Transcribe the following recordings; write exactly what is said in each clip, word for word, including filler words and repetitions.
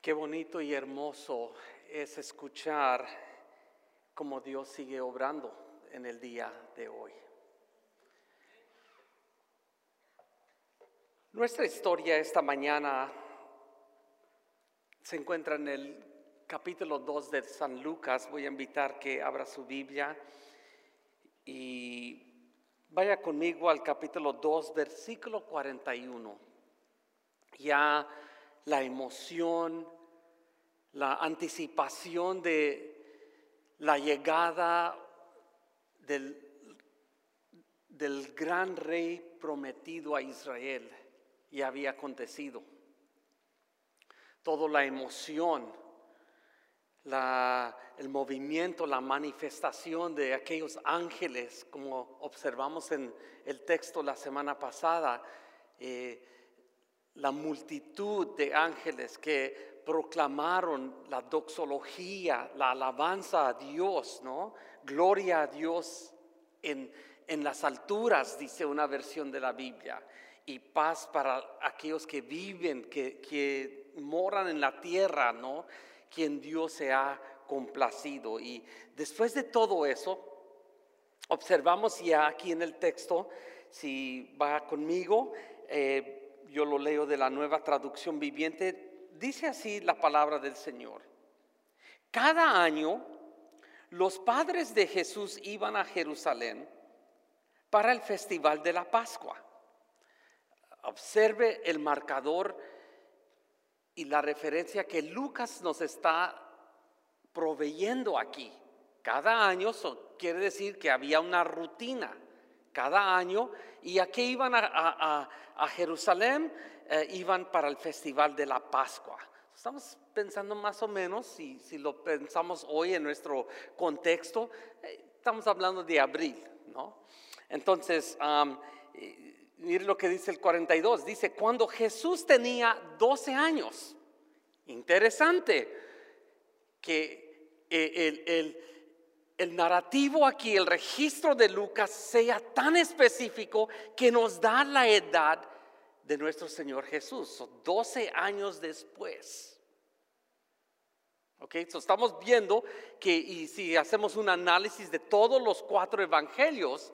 Qué bonito y hermoso es escuchar cómo Dios sigue obrando en el día de hoy. Nuestra historia esta mañana se encuentra en el capítulo dos de San Lucas. Voy a invitar que abra su Biblia y vaya conmigo al capítulo dos, versículo cuarenta y uno. Ya la emoción, la anticipación de la llegada del, del gran rey prometido a Israel ya había acontecido. Toda la emoción, la, el movimiento, la manifestación de aquellos ángeles, como observamos en el texto la semana pasada, eh, la multitud de ángeles que proclamaron la doxología, la alabanza a Dios, ¿no? Gloria a Dios en, en las alturas, dice una versión de la Biblia, y paz para aquellos que viven, que, que moran en la tierra, ¿no? Quien Dios se ha complacido. Y después de todo eso, observamos ya aquí en el texto, si va conmigo, eh, yo lo leo de la Nueva Traducción Viviente, dice así la palabra del Señor. Cada año los padres de Jesús iban a Jerusalén para el festival de la Pascua. Observe el marcador y la referencia que Lucas nos está proveyendo aquí. Cada año, eso quiere decir que había una rutina. Cada año, y aquí iban a, a, a Jerusalén, eh, iban para el festival de la Pascua. Estamos pensando más o menos, si, si lo pensamos hoy en nuestro contexto, eh, estamos hablando de abril, ¿no? Entonces, um, mire lo que dice el cuarenta y dos, dice, cuando Jesús tenía doce años, interesante, que el, el El narrativo aquí, el registro de Lucas sea tan específico que nos da la edad de nuestro Señor Jesús, doce años después. Ok, so estamos viendo que, y si hacemos un análisis de todos los cuatro evangelios,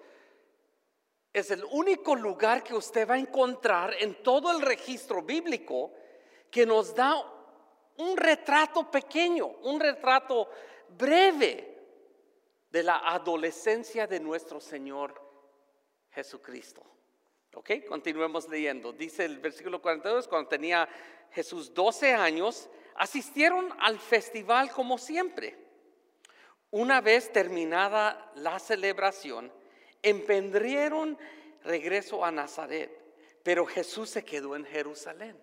es el único lugar que usted va a encontrar en todo el registro bíblico que nos da un retrato pequeño, un retrato breve de la adolescencia de nuestro Señor Jesucristo. Ok, continuemos leyendo. Dice el versículo cuarenta y dos, cuando tenía Jesús doce años, asistieron al festival como siempre. Una vez terminada la celebración, emprendieron regreso a Nazaret, pero Jesús se quedó en Jerusalén.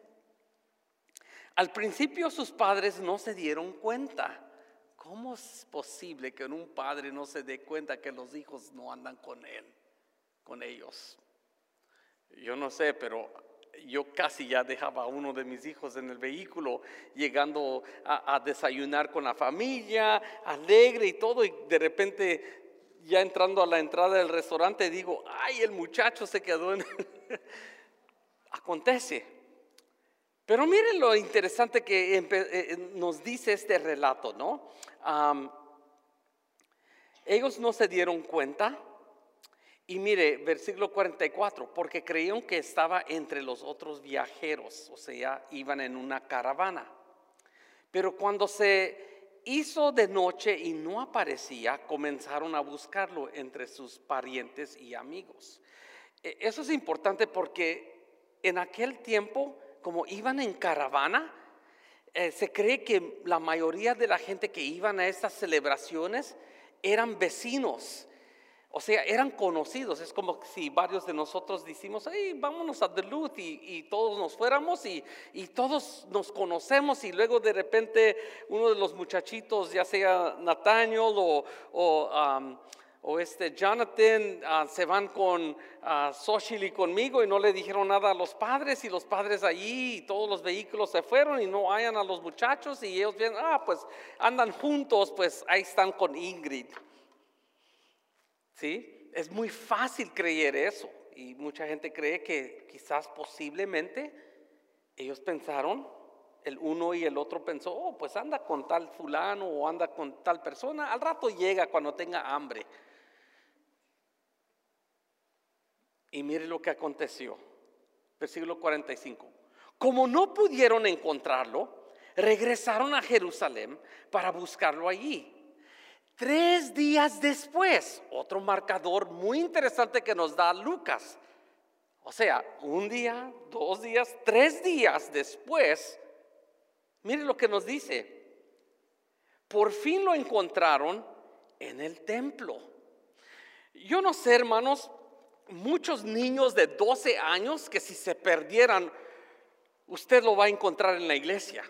Al principio sus padres no se dieron cuenta. ¿Cómo es posible que un padre no se dé cuenta que los hijos no andan con él, con ellos? Yo no sé, pero yo casi ya dejaba a uno de mis hijos en el vehículo, llegando a, a desayunar con la familia, alegre y todo, y de repente ya entrando a la entrada del restaurante digo, ay, el muchacho se quedó en... Acontece. Pero miren lo interesante que nos dice este relato, ¿no? Um, ellos no se dieron cuenta. Y mire, versículo cuarenta y cuatro, porque creyeron que estaba entre los otros viajeros, o sea, iban en una caravana. Pero cuando se hizo de noche y no aparecía, comenzaron a buscarlo entre sus parientes y amigos. Eso es importante porque en aquel tiempo, como iban en caravana, eh, se cree que la mayoría de la gente que iban a estas celebraciones eran vecinos, o sea, eran conocidos. Es como si varios de nosotros decimos, hey, vámonos a Duluth y, y todos nos fuéramos y, y todos nos conocemos y luego de repente uno de los muchachitos, ya sea Nathaniel o, o um, o este Jonathan uh, se van con uh, Xochitl y conmigo y no le dijeron nada a los padres y los padres allí y todos los vehículos se fueron y no hayan a los muchachos y ellos ven, ah, pues andan juntos, pues ahí están con Ingrid. ¿Sí? Es muy fácil creer eso y mucha gente cree que quizás posiblemente ellos pensaron, el uno y el otro pensó, oh, pues anda con tal fulano o anda con tal persona, al rato llega cuando tenga hambre. Y mire lo que aconteció, versículo cuarenta y cinco. Como no pudieron encontrarlo, regresaron a Jerusalén para buscarlo allí. Tres días después, otro marcador muy interesante que nos da Lucas. O sea, un día, dos días, tres días después, mire lo que nos dice. Por fin lo encontraron en el templo. Yo no sé, hermanos, muchos niños de doce años que si se perdieran, usted lo va a encontrar en la iglesia.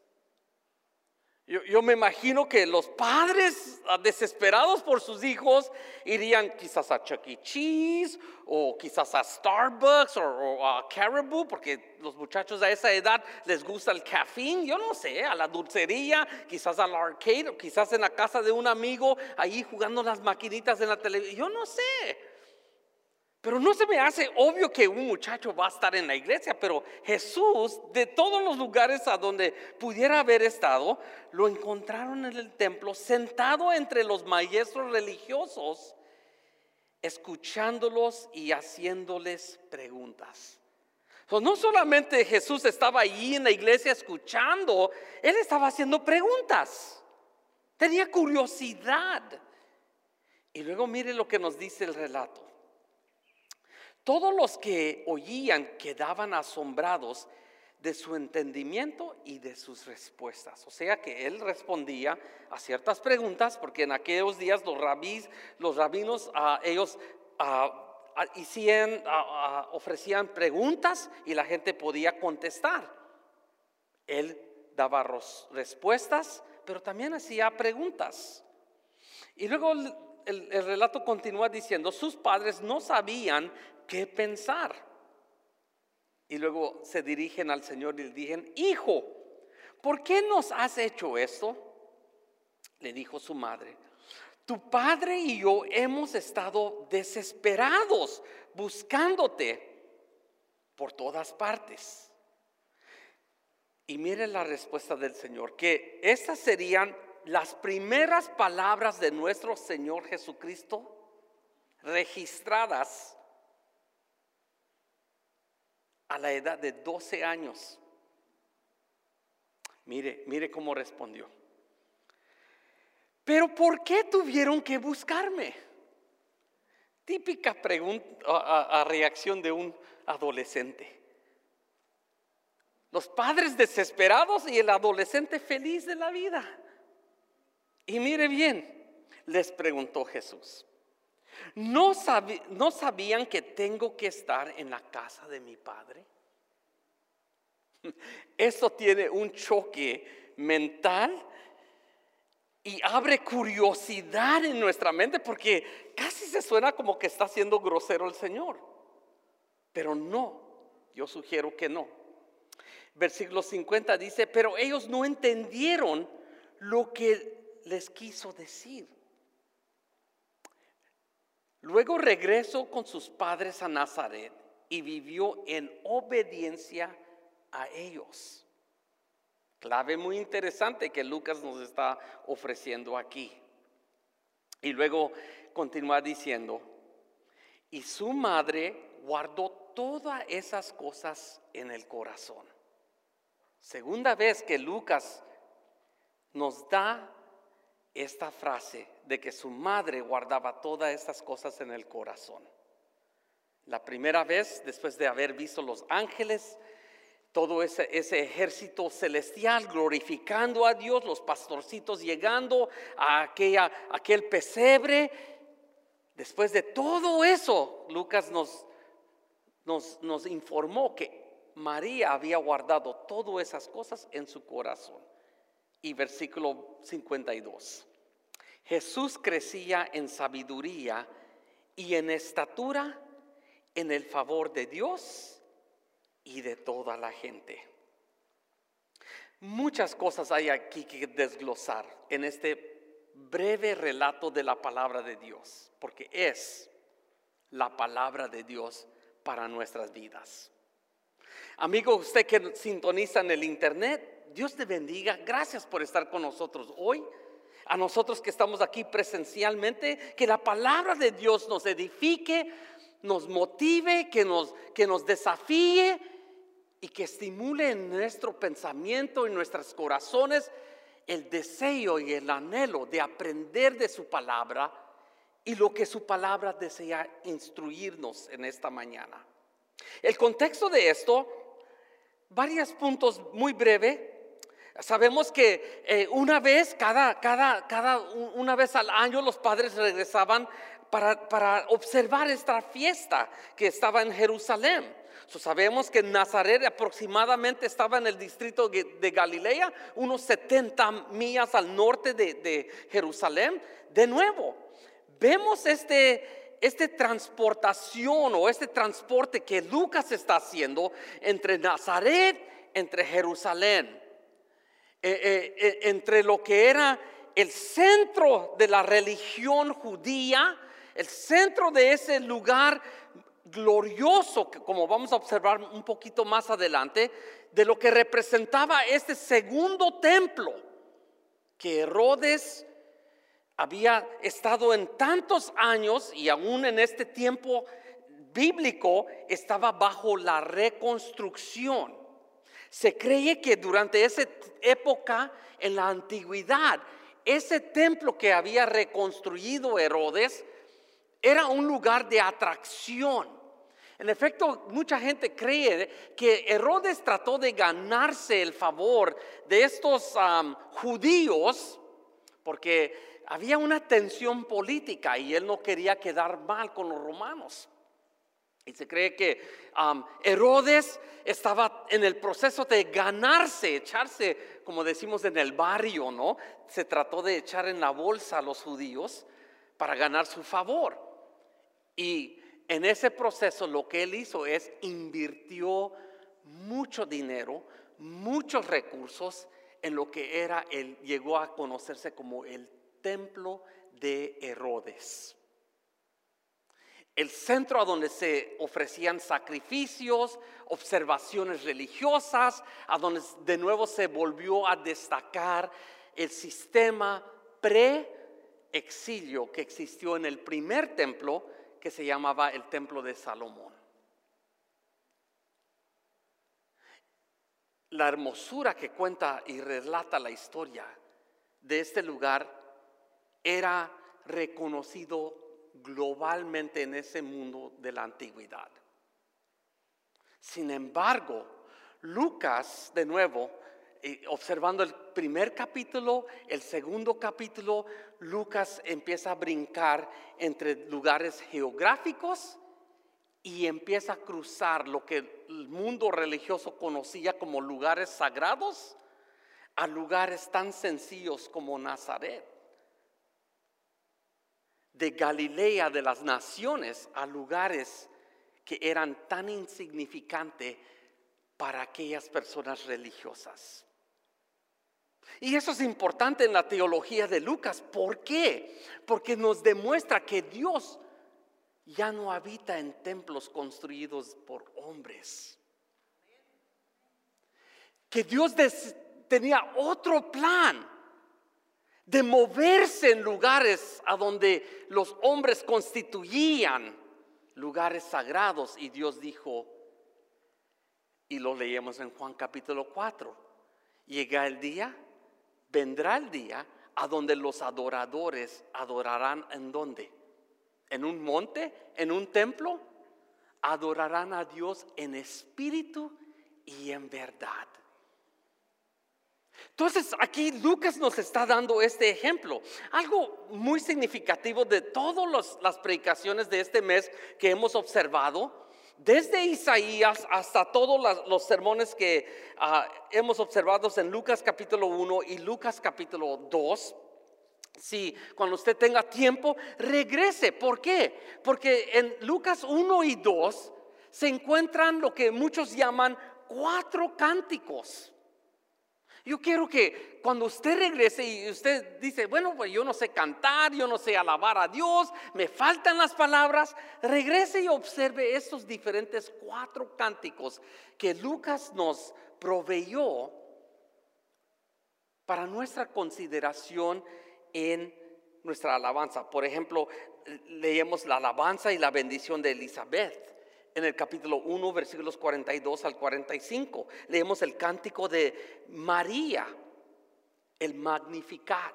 Yo, yo me imagino que los padres desesperados por sus hijos irían quizás a Chuck E. Cheese o quizás a Starbucks o, o a Caribou, porque los muchachos a esa edad les gusta el café, yo no sé, a la dulcería, quizás al arcade, o quizás en la casa de un amigo, ahí jugando las maquinitas en la televisión, yo no sé. Pero no se me hace obvio que un muchacho va a estar en la iglesia, pero Jesús, de todos los lugares a donde pudiera haber estado, lo encontraron en el templo, sentado entre los maestros religiosos, escuchándolos y haciéndoles preguntas. Entonces, no solamente Jesús estaba allí en la iglesia escuchando, Él estaba haciendo preguntas, tenía curiosidad. Y luego mire lo que nos dice el relato. Todos los que oían quedaban asombrados de su entendimiento y de sus respuestas. O sea que él respondía a ciertas preguntas, porque en aquellos días los rabís, los rabinos, uh, ellos uh, hacían, uh, uh, ofrecían preguntas y la gente podía contestar. Él daba respuestas, pero también hacía preguntas. Y luego el, el, el relato continúa diciendo, sus padres no sabían qué pensar. Y luego se dirigen al Señor y le dicen, hijo, ¿por qué nos has hecho esto? Le dijo su madre, tu padre y yo hemos estado desesperados buscándote por todas partes. Y mire la respuesta del Señor, que estas serían las primeras palabras de nuestro Señor Jesucristo registradas a la edad de doce años. Mire, mire cómo respondió. Pero ¿por qué tuvieron que buscarme? Típica pregunta, a, a reacción de un adolescente. Los padres desesperados y el adolescente feliz de la vida. Y mire bien, les preguntó Jesús. ¿No, sabí, ¿No sabían que tengo que estar en la casa de mi padre? Esto tiene un choque mental y abre curiosidad en nuestra mente, porque casi se suena como que está siendo grosero el Señor. Pero no, yo sugiero que no. Versículo cincuenta dice, pero ellos no entendieron lo que les quiso decir. Luego regresó con sus padres a Nazaret y vivió en obediencia a ellos. Clave muy interesante que Lucas nos está ofreciendo aquí. Y luego continúa diciendo, y su madre guardó todas esas cosas en el corazón. Segunda vez que Lucas nos da esta frase de que su madre guardaba todas estas cosas en el corazón. La primera vez, después de haber visto los ángeles, todo ese, ese ejército celestial glorificando a Dios, los pastorcitos llegando a aquella, aquel pesebre. Después de todo eso, Lucas nos, nos, nos informó que María había guardado todas esas cosas en su corazón. Y versículo cincuenta y dos. Jesús crecía en sabiduría y en estatura, en el favor de Dios y de toda la gente. Muchas cosas hay aquí que desglosar en este breve relato de la palabra de Dios, porque es la palabra de Dios para nuestras vidas. Amigo, usted que sintoniza en el internet, Dios te bendiga. Gracias por estar con nosotros hoy. A nosotros que estamos aquí presencialmente, que la palabra de Dios nos edifique, nos motive, que nos, que nos desafíe y que estimule en nuestro pensamiento, en nuestros corazones, el deseo y el anhelo de aprender de su palabra y lo que su palabra desea instruirnos en esta mañana. El contexto de esto, varios puntos muy breve. Sabemos que eh, una vez, cada, cada, cada, una vez al año los padres regresaban para, para observar esta fiesta que estaba en Jerusalén. So, sabemos que Nazaret aproximadamente estaba en el distrito de Galilea, unos setenta millas al norte de, de Jerusalén. De nuevo, vemos este, este transportación o este transporte que Lucas está haciendo entre Nazaret, entre Jerusalén. Eh, eh, entre lo que era el centro de la religión judía, el centro de ese lugar glorioso, que como vamos a observar un poquito más adelante, de lo que representaba este segundo templo, que Herodes había estado en tantos años y aún en este tiempo bíblico estaba bajo la reconstrucción. Se cree que durante esa época en la antigüedad, ese templo que había reconstruido Herodes era un lugar de atracción. En efecto, mucha gente cree que Herodes trató de ganarse el favor de estos um, judíos porque había una tensión política y él no quería quedar mal con los romanos. Y se cree que um, Herodes estaba en el proceso de ganarse, echarse, como decimos en el barrio, ¿no? Se trató de echar en la bolsa a los judíos para ganar su favor. Y en ese proceso lo que él hizo es invirtió mucho dinero, muchos recursos en lo que era, él llegó a conocerse como el templo de Herodes. El centro a donde se ofrecían sacrificios, observaciones religiosas, a donde de nuevo se volvió a destacar el sistema pre-exilio que existió en el primer templo, que se llamaba el templo de Salomón. La hermosura que cuenta y relata la historia de este lugar era reconocido globalmente en ese mundo de la antigüedad. Sin embargo, Lucas, de nuevo, eh, observando el primer capítulo, el segundo capítulo, Lucas empieza a brincar entre lugares geográficos y empieza a cruzar lo que el mundo religioso conocía como lugares sagrados a lugares tan sencillos como Nazaret. De Galilea, de las naciones, a lugares que eran tan insignificantes para aquellas personas religiosas. Y eso es importante en la teología de Lucas. ¿Por qué? Porque nos demuestra que Dios ya no habita en templos construidos por hombres. Que Dios des- tenía otro plan de moverse en lugares a donde los hombres constituían lugares sagrados. Y Dios dijo, y lo leemos en Juan capítulo cuatro, llega el día, vendrá el día a donde los adoradores adorarán. ¿En dónde? ¿En un monte? ¿En un templo? Adorarán a Dios en espíritu y en verdad. Entonces aquí Lucas nos está dando este ejemplo, algo muy significativo de todas las predicaciones de este mes que hemos observado, desde Isaías hasta todos los, los sermones que uh, hemos observado en Lucas capítulo uno y Lucas capítulo dos. Si cuando usted tenga tiempo, regrese. ¿Por qué? Porque en Lucas uno y dos se encuentran lo que muchos llaman cuatro cánticos. Yo quiero que cuando usted regrese y usted dice, bueno, pues yo no sé cantar, yo no sé alabar a Dios, me faltan las palabras, regrese y observe estos diferentes cuatro cánticos que Lucas nos proveyó para nuestra consideración en nuestra alabanza. Por ejemplo, leemos la alabanza y la bendición de Elizabeth. En el capítulo uno, versículos cuarenta y dos al cuarenta y cinco, leemos el cántico de María, el Magnificat.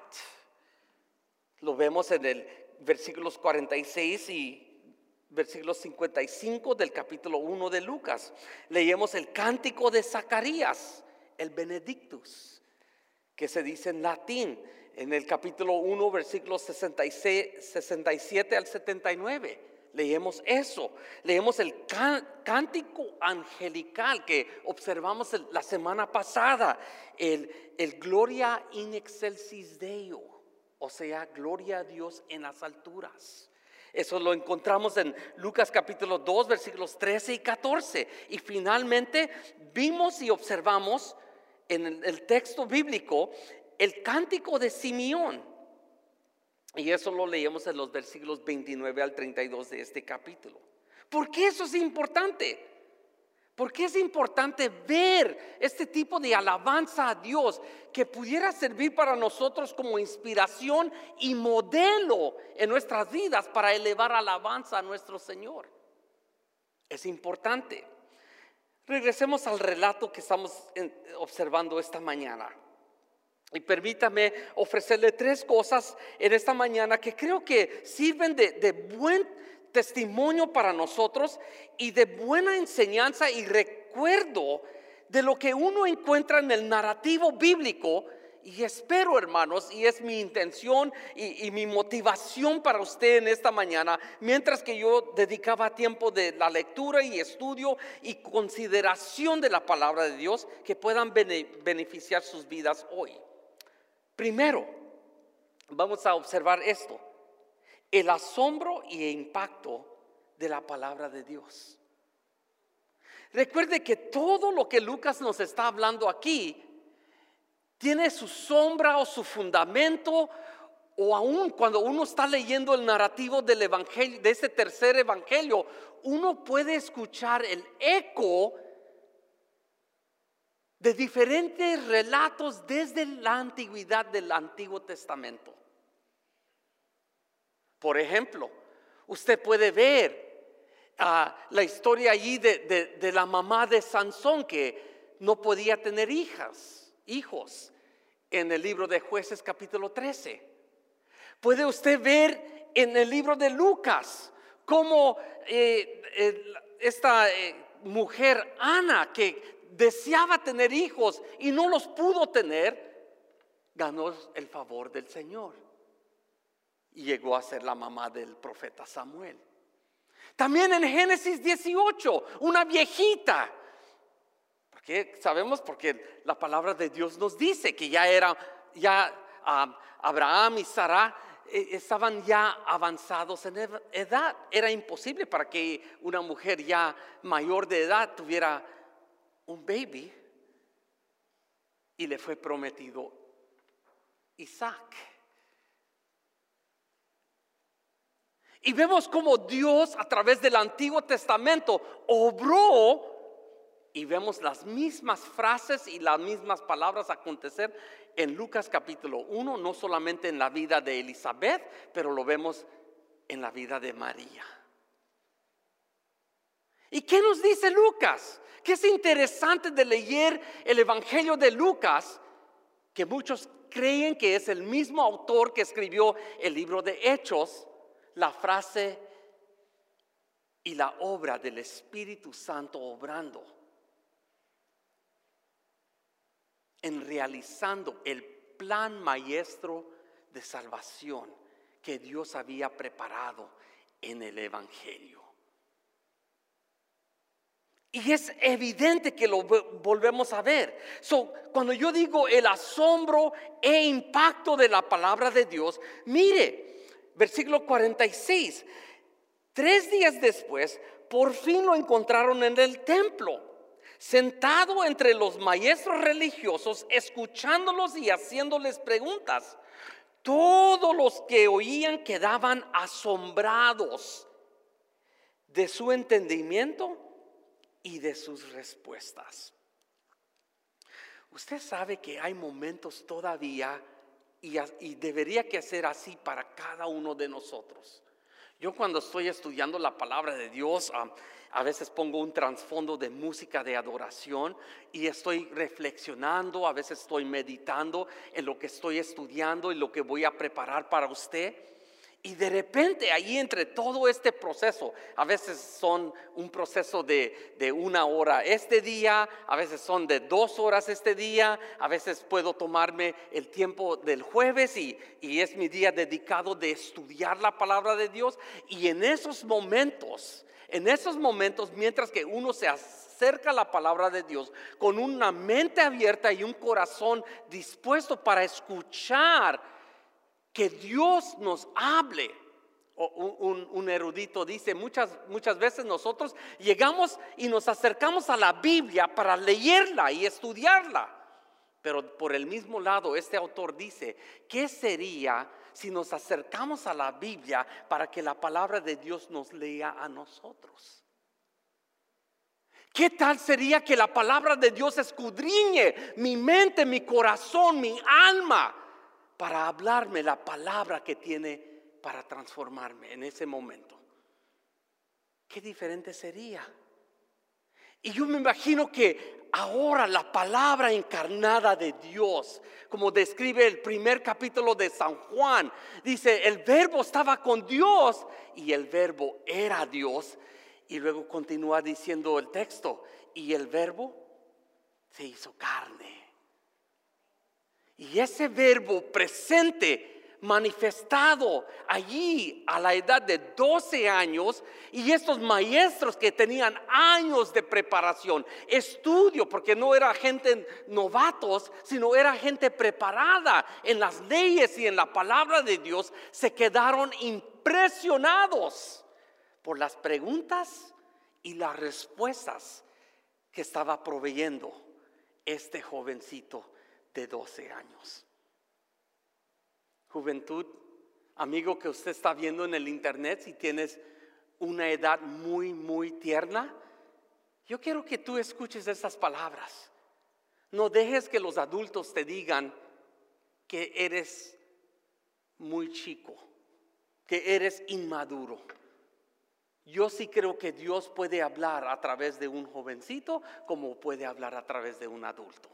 Lo vemos en el versículos cuarenta y seis y versículos cincuenta y cinco del capítulo uno de Lucas. Leemos el cántico de Zacarías, el Benedictus, que se dice en latín, en el capítulo uno, versículos sesenta y seis, sesenta y siete al setenta y nueve. Leemos eso. Leemos el cántico angelical que observamos la semana pasada, el, el Gloria in excelsis Deo, o sea, gloria a Dios en las alturas. Eso lo encontramos en Lucas capítulo dos, versículos trece y catorce. Y finalmente vimos y observamos en el, el texto bíblico el cántico de Simeón. Y eso lo leemos en los versículos veintinueve al treinta y dos de este capítulo. ¿Por qué eso es importante? ¿Por qué es importante ver este tipo de alabanza a Dios que pudiera servir para nosotros como inspiración y modelo en nuestras vidas para elevar alabanza a nuestro Señor? Es importante. Regresemos al relato que estamos observando esta mañana. Y permítame ofrecerle tres cosas en esta mañana que creo que sirven de, de buen testimonio para nosotros y de buena enseñanza y recuerdo de lo que uno encuentra en el narrativo bíblico. Y espero, hermanos, y es mi intención y, y mi motivación para usted en esta mañana, mientras que yo dedicaba tiempo de la lectura y estudio y consideración de la palabra de Dios, que puedan beneficiar sus vidas hoy. Primero, vamos a observar esto: el asombro y impacto de la palabra de Dios. Recuerde que todo lo que Lucas nos está hablando aquí tiene su sombra o su fundamento, o aún cuando uno está leyendo el narrativo del evangelio, de ese tercer evangelio, uno puede escuchar el eco de diferentes relatos desde la antigüedad del Antiguo Testamento. Por ejemplo, usted puede ver uh, la historia allí de, de, de la mamá de Sansón, que no podía tener hijas, hijos, en el libro de Jueces capítulo trece. Puede usted ver en el libro de Lucas cómo eh, eh, esta eh, mujer Ana, que deseaba tener hijos y no los pudo tener, ganó el favor del Señor y llegó a ser la mamá del profeta Samuel. También en Génesis dieciocho, una viejita, porque sabemos, porque la palabra de Dios nos dice que ya era, ya uh, Abraham y Sara eh, estaban ya avanzados en edad. Era imposible para que una mujer ya mayor de edad tuviera un baby, y le fue prometido Isaac. Y vemos cómo Dios a través del Antiguo Testamento obró, y vemos las mismas frases y las mismas palabras acontecer en Lucas capítulo uno, no solamente en la vida de Elizabeth, pero lo vemos en la vida de María. ¿Y qué nos dice Lucas? Que es interesante de leer el Evangelio de Lucas, que muchos creen que es el mismo autor que escribió el libro de Hechos. La frase y la obra del Espíritu Santo obrando en realizando el plan maestro de salvación que Dios había preparado en el Evangelio. Y es evidente que lo volvemos a ver. So, cuando yo digo el asombro e impacto de la palabra de Dios, mire, versículo cuarenta y seis. Tres días después, por fin lo encontraron en el templo, sentado entre los maestros religiosos, escuchándolos y haciéndoles preguntas. Todos los que oían quedaban asombrados de su entendimiento y de sus respuestas. Usted sabe que hay momentos todavía y, y debería que ser así para cada uno de nosotros. Yo cuando estoy estudiando la palabra de Dios, um, a veces pongo un trasfondo de música de adoración y estoy reflexionando, a veces estoy meditando en lo que estoy estudiando y lo que voy a preparar para usted. Y de repente ahí entre todo este proceso, a veces son un proceso de, de una hora este día, a veces son de dos horas este día, a veces puedo tomarme el tiempo del jueves y, y es mi día dedicado de estudiar la palabra de Dios. Y en esos momentos, en esos momentos, mientras que uno se acerca a la palabra de Dios con una mente abierta y un corazón dispuesto para escuchar, que Dios nos hable. Un, un, un erudito dice, muchas, muchas veces nosotros llegamos y nos acercamos a la Biblia para leerla y estudiarla. Pero por el mismo lado, este autor dice, ¿qué sería si nos acercamos a la Biblia para que la palabra de Dios nos lea a nosotros? ¿Qué tal sería que la palabra de Dios escudriñe mi mente, mi corazón, mi alma, para hablarme la palabra que tiene para transformarme en ese momento? Qué diferente sería. Y yo me imagino que ahora la palabra encarnada de Dios, como describe el primer capítulo de San Juan, dice, el verbo estaba con Dios y el verbo era Dios. Y luego continúa diciendo el texto, y el verbo se hizo carne. Y ese verbo presente, manifestado allí a la edad de doce años, y estos maestros que tenían años de preparación, estudio, porque no era gente novatos, sino era gente preparada en las leyes y en la palabra de Dios, se quedaron impresionados por las preguntas y las respuestas que estaba proveyendo este jovencito de doce años. Juventud, amigo que usted está viendo en el internet, si tienes una edad muy, muy tierna, yo quiero que tú escuches esas palabras. No dejes que los adultos te digan que eres muy chico, que eres inmaduro. Yo sí creo que Dios puede hablar a través de un jovencito como puede hablar a través de un adulto.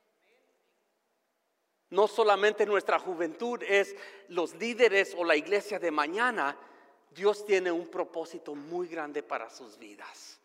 No solamente nuestra juventud es los líderes o la iglesia de mañana. Dios tiene un propósito muy grande para sus vidas.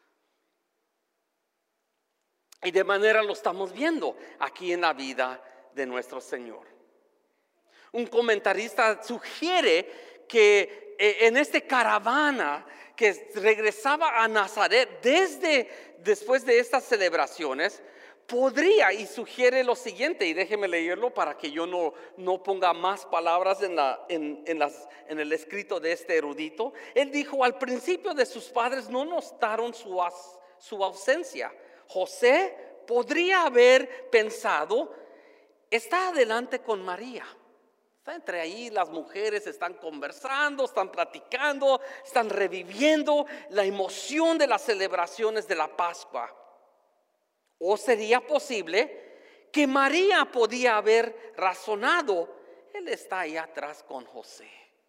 Y de manera lo estamos viendo aquí en la vida de nuestro Señor. Un comentarista sugiere que en esta caravana que regresaba a Nazaret desde después de estas celebraciones, podría, y sugiere lo siguiente, y déjeme leerlo para que yo no, no ponga más palabras en, la, en, en, las, en el escrito de este erudito. Él dijo, al principio de sus padres no notaron su, su ausencia. José podría haber pensado, está adelante con María. Está entre ahí, las mujeres están conversando, están platicando, están reviviendo la emoción de las celebraciones de la Pascua. O sería posible que María podía haber razonado, él está ahí atrás con José.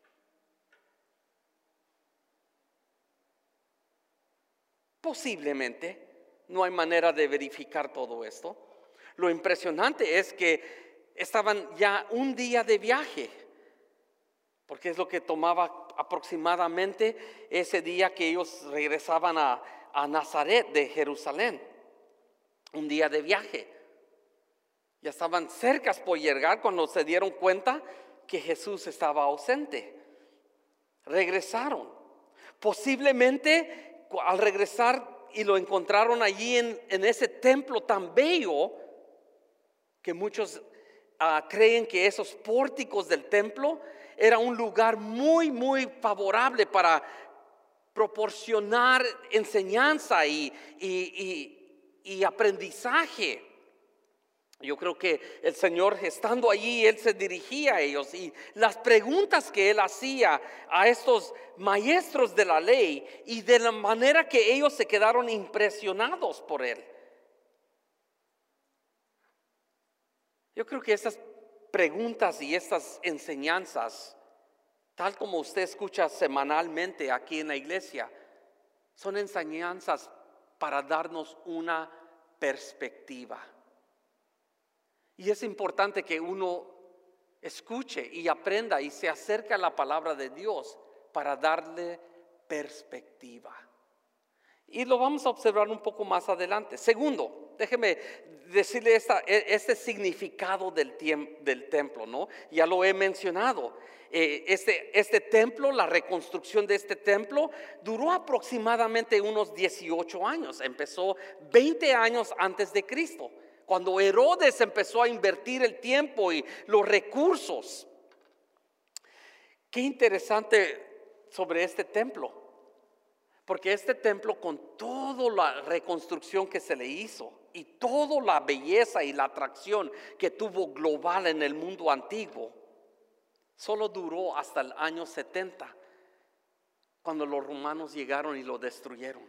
Posiblemente, no hay manera de verificar todo esto. Lo impresionante es que estaban ya un día de viaje, porque es lo que tomaba aproximadamente ese día que ellos regresaban a, a Nazaret de Jerusalén. Un día de viaje. Ya estaban cerca por llegar cuando se dieron cuenta que Jesús estaba ausente. Regresaron. Posiblemente al regresar y lo encontraron allí en, en ese templo tan bello que muchos uh, creen que esos pórticos del templo era un lugar muy, muy favorable para proporcionar enseñanza y, y, y y aprendizaje. Yo creo que el Señor, estando allí, Él se dirigía a ellos y las preguntas que Él hacía a estos maestros de la ley y de la manera que ellos se quedaron impresionados por Él. Yo creo que estas preguntas y estas enseñanzas, tal como usted escucha semanalmente aquí en la iglesia, son enseñanzas para darnos una perspectiva. Y es importante que uno escuche y aprenda y se acerque a la palabra de Dios para darle perspectiva. Y lo vamos a observar un poco más adelante. Segundo, déjeme decirle esta, este significado del, tiemp, del templo, ¿no? Ya lo he mencionado. Eh, este, este templo, la reconstrucción de este templo duró aproximadamente unos dieciocho años. Empezó veinte años antes de Cristo, cuando Herodes empezó a invertir el tiempo y los recursos. Qué interesante sobre este templo. Porque este templo, con toda la reconstrucción que se le hizo y toda la belleza y la atracción que tuvo global en el mundo antiguo, solo duró hasta el año setenta, cuando los romanos llegaron y lo destruyeron.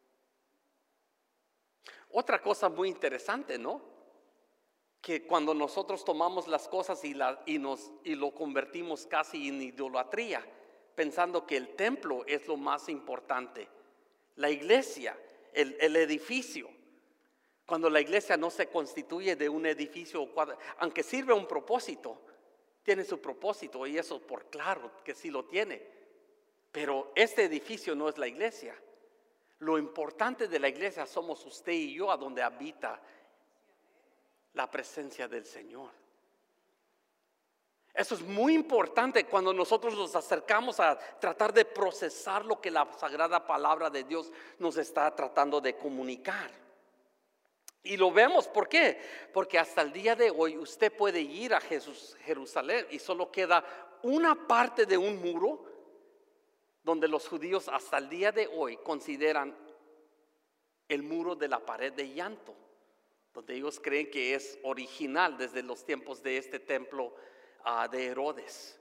Otra cosa muy interesante, ¿no? Que cuando nosotros tomamos las cosas y, la, y, nos, y lo convertimos casi en idolatría, pensando que el templo es lo más importante, la iglesia, el, el edificio. Cuando la iglesia no se constituye de un edificio, aunque sirve a un propósito, tiene su propósito, y eso por claro que sí lo tiene. Pero este edificio no es la iglesia. Lo importante de la iglesia somos usted y yo, a donde habita la presencia del Señor. Eso es muy importante cuando nosotros nos acercamos a tratar de procesar lo que la sagrada palabra de Dios nos está tratando de comunicar. Y lo vemos, ¿por qué? Porque hasta el día de hoy usted puede ir a Jesús, Jerusalén, y solo queda una parte de un muro donde los judíos hasta el día de hoy consideran el muro de la pared de llanto, donde ellos creen que es original desde los tiempos de este templo uh, de Herodes.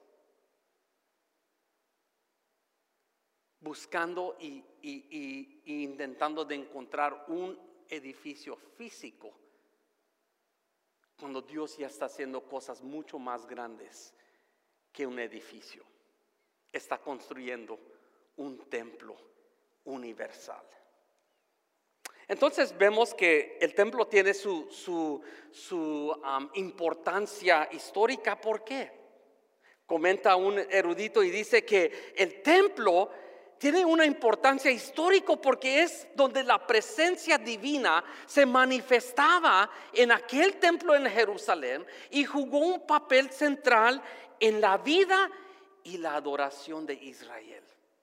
Buscando y, y, y, y intentando de encontrar un edificio físico, cuando Dios ya está haciendo cosas mucho más grandes que un edificio. Está construyendo un templo universal. Entonces vemos que el templo tiene su, su, su um, importancia histórica. ¿Por qué? Comenta un erudito y dice que el templo tiene una importancia histórica porque es donde la presencia divina se manifestaba en aquel templo en Jerusalén y jugó un papel central en la vida y la adoración de Israel.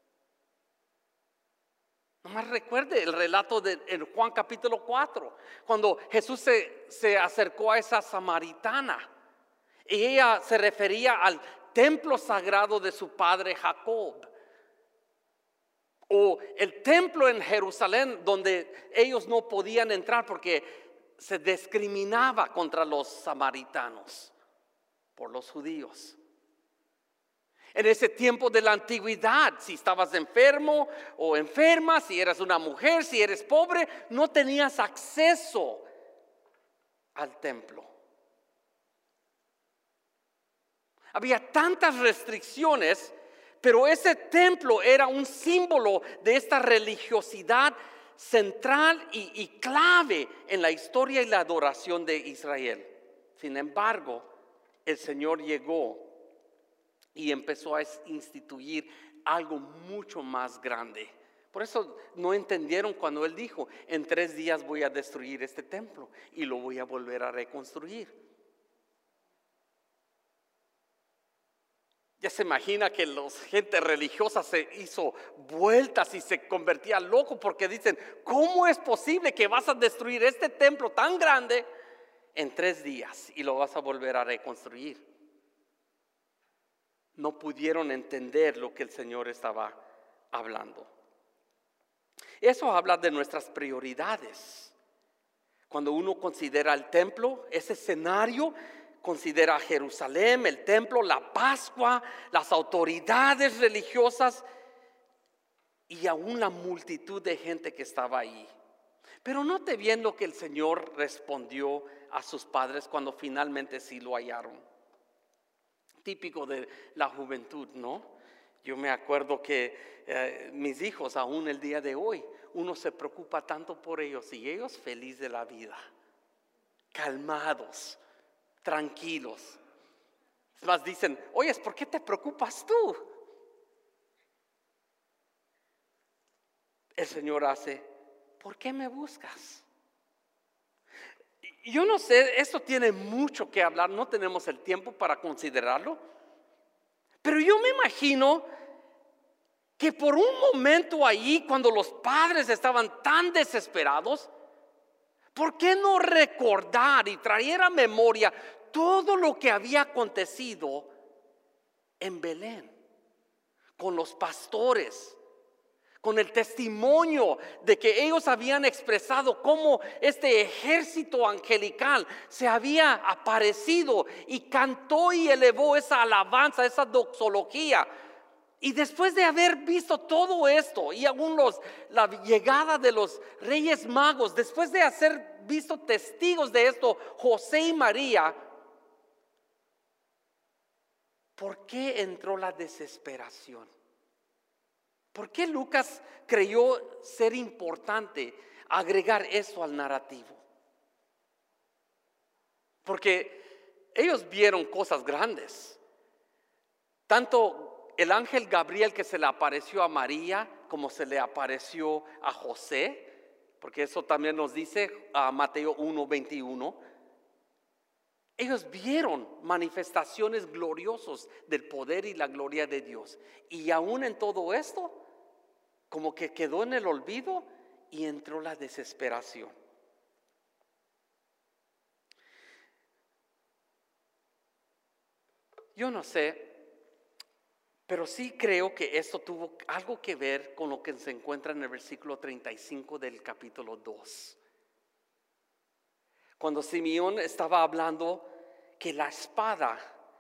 Nomás recuerde el relato de en Juan capítulo cuatro, cuando Jesús se, se acercó a esa samaritana y ella se refería al templo sagrado de su padre Jacob, o el templo en Jerusalén donde ellos no podían entrar porque se discriminaba contra los samaritanos por los judíos. En ese tiempo de la antigüedad, si estabas enfermo o enferma, si eras una mujer, si eres pobre, no tenías acceso al templo. Había tantas restricciones, pero ese templo era un símbolo de esta religiosidad central y, y clave en la historia y la adoración de Israel. Sin embargo, el Señor llegó y empezó a instituir algo mucho más grande. Por eso no entendieron cuando Él dijo: en tres días voy a destruir este templo y lo voy a volver a reconstruir. Ya se imagina que la gente religiosa se hizo vueltas y se convertía loco porque dicen: ¿cómo es posible que vas a destruir este templo tan grande en tres días y lo vas a volver a reconstruir? No pudieron entender lo que el Señor estaba hablando. Eso habla de nuestras prioridades. Cuando uno considera el templo, ese escenario, considera Jerusalén, el templo, la Pascua, las autoridades religiosas y aún la multitud de gente que estaba ahí. Pero note bien lo que el Señor respondió a sus padres cuando finalmente sí lo hallaron. Típico de la juventud, ¿no? Yo me acuerdo que eh, mis hijos, aún el día de hoy, uno se preocupa tanto por ellos y ellos felices de la vida, calmados, tranquilos. Es más, dicen, oye, ¿por qué te preocupas tú? El Señor hace, ¿por qué me buscas? Yo no sé, esto tiene mucho que hablar, no tenemos el tiempo para considerarlo, pero yo me imagino que por un momento ahí, cuando los padres estaban tan desesperados, ¿por qué no recordar y traer a memoria todo lo que había acontecido en Belén, con los pastores, con el testimonio de que ellos habían expresado cómo este ejército angelical se había aparecido y cantó y elevó esa alabanza, esa doxología? Y después de haber visto todo esto y aún los, la llegada de los reyes magos, después de haber visto testigos de esto, José y María, ¿por qué entró la desesperación? ¿Por qué Lucas creyó ser importante agregar eso al narrativo? Porque ellos vieron cosas grandes. Tanto el ángel Gabriel que se le apareció a María como se le apareció a José, porque eso también nos dice a Mateo uno veintiuno. Ellos vieron manifestaciones gloriosas del poder y la gloria de Dios. Y aún en todo esto, como que quedó en el olvido y entró la desesperación. Yo no sé, pero sí creo que esto tuvo algo que ver con lo que se encuentra en el versículo treinta y cinco del capítulo dos. Cuando Simeón estaba hablando que la espada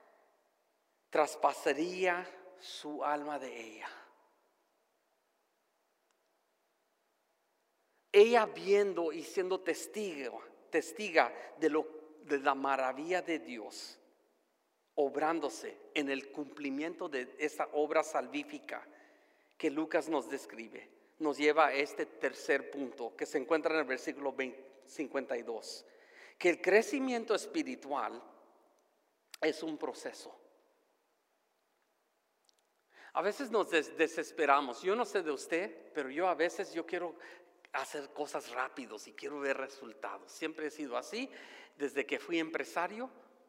traspasaría su alma de ella. Ella viendo y siendo testigo, testiga de, lo, de la maravilla de Dios, obrándose en el cumplimiento de esa obra salvífica que Lucas nos describe, nos lleva a este tercer punto que se encuentra en el versículo cincuenta y dos, que el crecimiento espiritual es un proceso. A veces nos des- desesperamos. Yo no sé de usted, pero yo a veces yo quiero hacer cosas rápidos y quiero ver resultados. Siempre he sido así desde que fui empresario.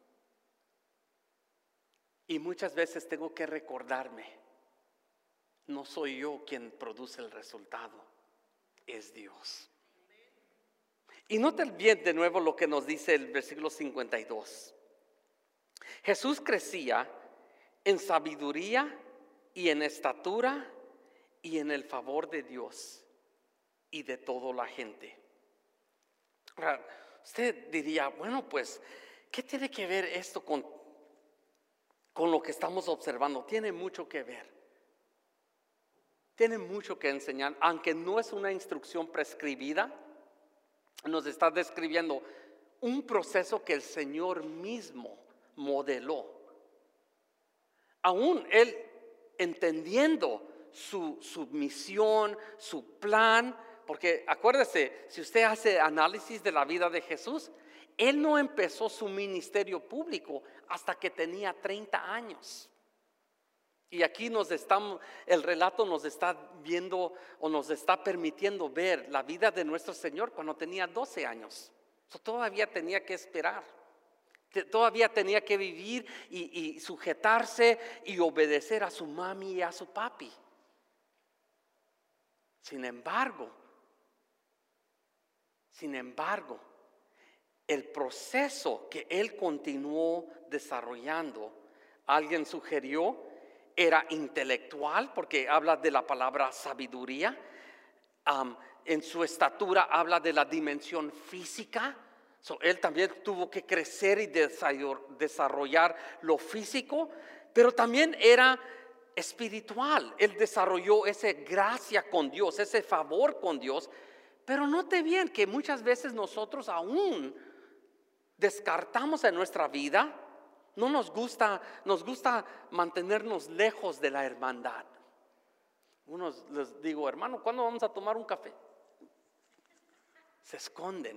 Y muchas veces tengo que recordarme, no soy yo quien produce el resultado, es Dios. Y noten bien de nuevo lo que nos dice el versículo cincuenta y dos. Jesús crecía en sabiduría y en estatura y en el favor de Dios y de toda la gente. Ahora, usted diría, bueno, pues, ¿qué tiene que ver esto con Con lo que estamos observando? Tiene mucho que ver. Tiene mucho que enseñar, aunque no es una instrucción prescribida, nos está describiendo un proceso que el Señor mismo modeló. Aún Él entendiendo su, su misión, su plan, porque acuérdese, si usted hace análisis de la vida de Jesús, Él no empezó su ministerio público hasta que tenía treinta años. Y aquí nos estamos, el relato nos está viendo o nos está permitiendo ver la vida de nuestro Señor cuando tenía doce años. So, todavía tenía que esperar. Todavía tenía que vivir y, y sujetarse y obedecer a su mami y a su papi. Sin embargo, sin embargo, el proceso que él continuó desarrollando, alguien sugirió, era intelectual, porque habla de la palabra sabiduría. Um, en su estatura habla de la dimensión física. So, él también tuvo que crecer y desarrollar lo físico, pero también era espiritual. Él desarrolló esa gracia con Dios, ese favor con Dios. Pero note bien que muchas veces nosotros aún descartamos en nuestra vida. No nos gusta, nos gusta mantenernos lejos de la hermandad. Unos les digo, hermano, ¿cuándo vamos a tomar un café? Se esconden.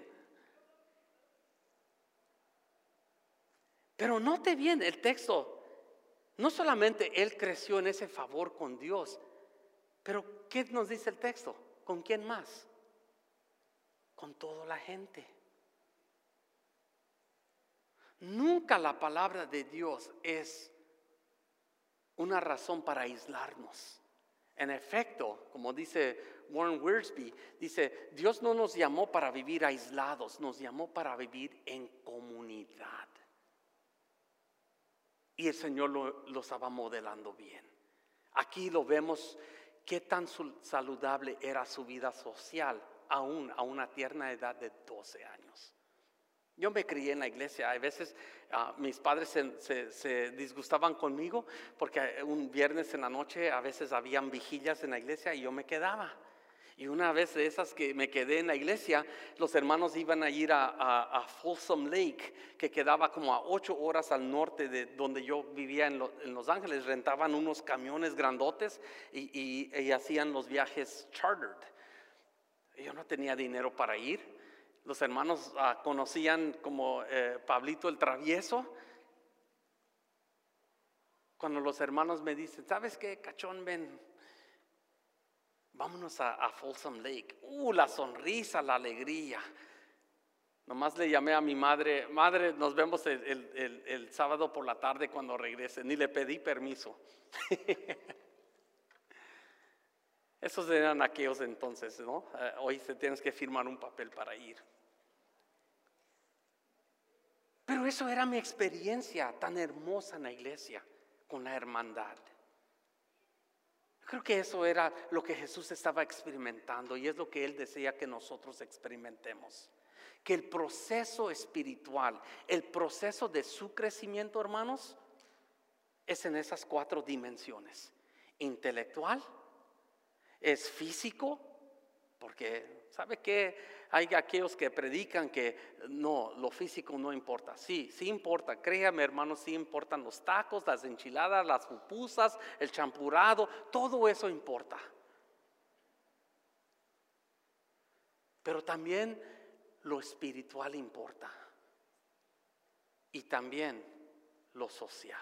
Pero note bien el texto. No solamente él creció en ese favor con Dios, pero ¿qué nos dice el texto? ¿Con quién más? Con toda la gente. Nunca la palabra de Dios es una razón para aislarnos. En efecto, como dice Warren Wiersbe, dice, Dios no nos llamó para vivir aislados, nos llamó para vivir en comunidad. Y el Señor lo, lo estaba modelando bien. Aquí lo vemos qué tan saludable era su vida social, aún a una tierna edad de doce años. Yo me crié en la iglesia. A veces uh, mis padres se, se, se disgustaban conmigo porque un viernes en la noche a veces habían vigilias en la iglesia y yo me quedaba. Y una vez de esas que me quedé en la iglesia, los hermanos iban a ir a, a, a Folsom Lake, que quedaba como a ocho horas al norte de donde yo vivía en, lo, en Los Ángeles. Rentaban unos camiones grandotes y, y, y hacían los viajes chartered. Yo no tenía dinero para ir. Los hermanos uh, conocían como eh, Pablito el Travieso. Cuando los hermanos me dicen, ¿sabes qué, cachón, ven? Vámonos a, a Folsom Lake. Uh, la sonrisa, la alegría. Nomás le llamé a mi madre, madre, nos vemos el, el, el, el sábado por la tarde cuando regrese. Ni le pedí permiso. Esos eran aquellos entonces, ¿no? Eh, hoy se tienes que firmar un papel para ir. Pero eso era mi experiencia tan hermosa en la iglesia, con la hermandad. Creo que eso era lo que Jesús estaba experimentando y es lo que Él desea que nosotros experimentemos. Que el proceso espiritual, el proceso de su crecimiento, hermanos, es en esas cuatro dimensiones. Intelectual, es físico, porque ¿sabe qué? Hay aquellos que predican que no, lo físico no importa. Sí, sí importa, créame, hermanos, sí importan los tacos, las enchiladas, las pupusas, el champurrado, todo eso importa. Pero también lo espiritual importa. Y también lo social.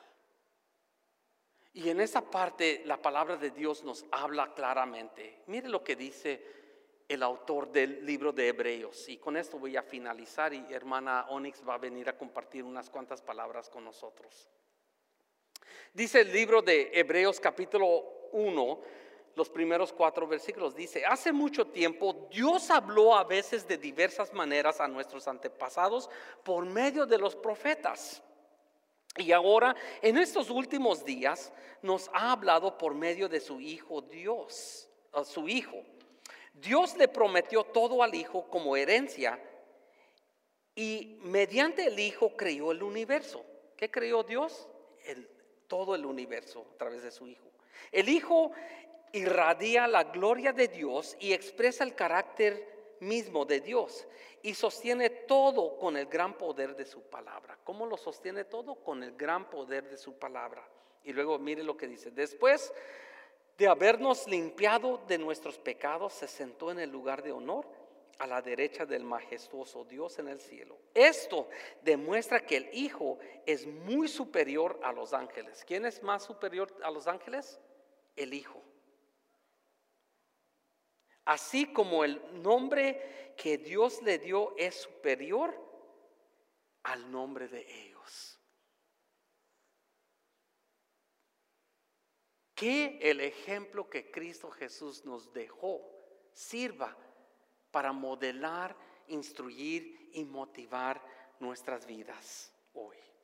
Y en esa parte la palabra de Dios nos habla claramente. Mire lo que dice el autor del libro de Hebreos. Y con esto voy a finalizar y hermana Onyx va a venir a compartir unas cuantas palabras con nosotros. Dice el libro de Hebreos capítulo uno, los primeros cuatro versículos. Dice, hace mucho tiempo Dios habló a veces de diversas maneras a nuestros antepasados por medio de los profetas. Y ahora, en estos últimos días, nos ha hablado por medio de su Hijo Dios, a su Hijo. Dios le prometió todo al Hijo como herencia y mediante el Hijo creó el universo. ¿Qué creó Dios? El, todo el universo a través de su Hijo. El Hijo irradia la gloria de Dios y expresa el carácter mismo de Dios y sostiene todo con el gran poder de su palabra. ¿Cómo lo sostiene todo? Con el gran poder de su palabra. Y luego mire lo que dice. Después de habernos limpiado de nuestros pecados, se sentó en el lugar de honor a la derecha del majestuoso Dios en el cielo. Esto demuestra que el Hijo es muy superior a los ángeles. ¿Quién es más superior a los ángeles? El Hijo. Así como el nombre que Dios le dio es superior al nombre de ellos. Que el ejemplo que Cristo Jesús nos dejó sirva para modelar, instruir y motivar nuestras vidas hoy.